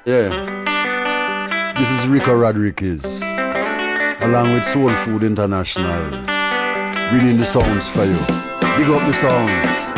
Yeah, this is Rico Rodriguez, along with Soul Food International, bringing the sounds for you. Big up the sounds.